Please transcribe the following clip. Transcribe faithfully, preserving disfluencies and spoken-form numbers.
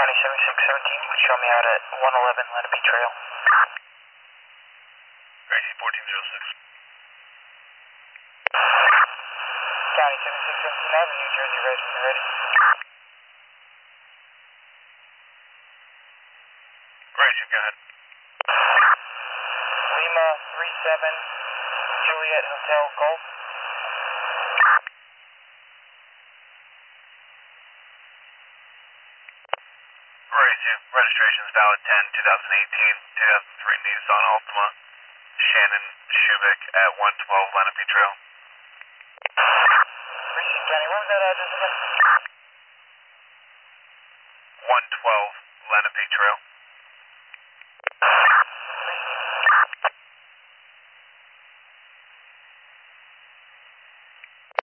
County seventy-six seventeen, show me out at one eleven Lenape Trail. Gracie fourteen oh six. County seventy-six seventeen Avenue, New Jersey, res when you're ready. Gracie, go ahead. Lima three seven, Juliet Hotel Golf. Gracie, registration is valid ten twenty eighteen, two thousand three Nissan Altima. Shannon Shubik at one twelve Lenape Trail. Richard County, what was that address again? one twelve Lenape Trail.